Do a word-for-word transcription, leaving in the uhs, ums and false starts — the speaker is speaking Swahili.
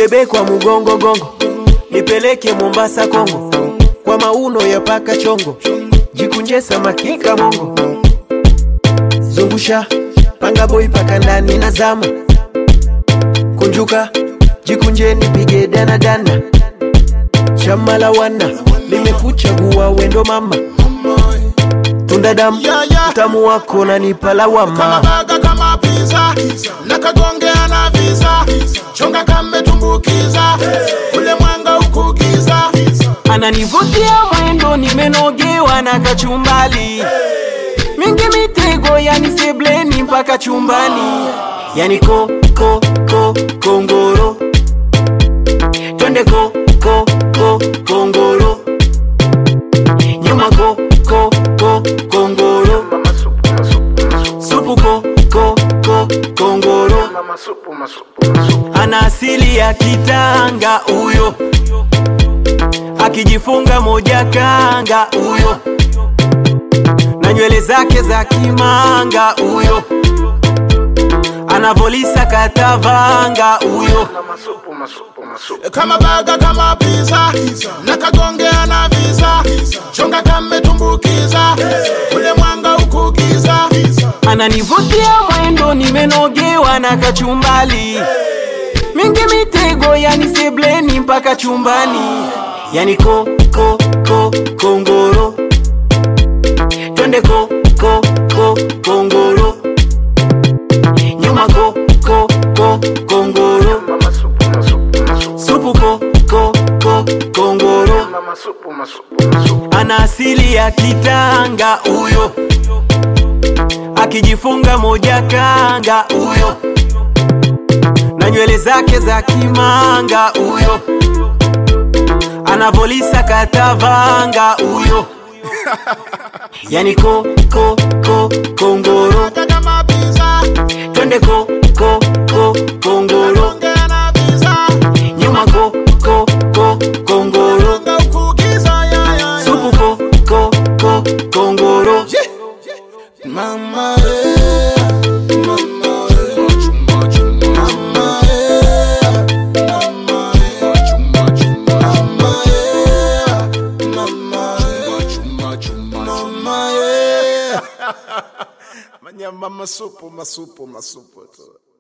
nibebe kwa mugongo gongo, nipeleke Mombasa Kongo, kwa mauno ya paka chongo, jikunje samaki kamongo. Zungusha, panga boy paka ndani na zama, kunjuka, jikunje nipige dana dana. Chamala wana, nimekuchagua wendo mama, tunda damu, utamu wako na nipalawama. Kama baga kama pizza, nakagongea na visa, chonga kame tumbukiza, ule mwanga ukugiza. Ananivutia mwendo nimenogewa na kachumbali, mingi mitego yani sebleni mpaka chumbani. Yani ko, ko, ko, kongoro, twende ko, ko, ko, kongoro, nyuma ko, ko, ko, kongoro, supu ko, ko, ko, kongoro. Ana asili ya Kitanga uyo, akijifunga moja kanga uyo, na nywele zake za kimanga uyo, anavolisa katavanga uyo. Kama baga kama pizza, nakagongea na visa, chonga kame tumbukiza, ule mwanga ukugiza. Ananivutia mwendo nimenogewa na kachumbali, mingi mitego yani sebleni mpaka chumbani. Yani ko, ko, ko, kongoro, twende ko, ko, ko, kongoro, nyuma ko, ko, ko, kongoro, supu ko, ko, ko, kongoro. Ana asili ya Kitanga uyo, akijifunga moja kanga uyo, na nywele zake za kimanga uyo, anavolisa katavanga uyo. Yani ko, ko, ko, kongoro, twende ko, ko, ko, kongoro, nyuma ko, ko, ko, kongoro, supu ko, ko, ko, kongoro. Mama, eh, mama, eh, mama, eh, mama, eh, mama, eh, mama, mama, eh. Manyamba masupu, masupu, masupu.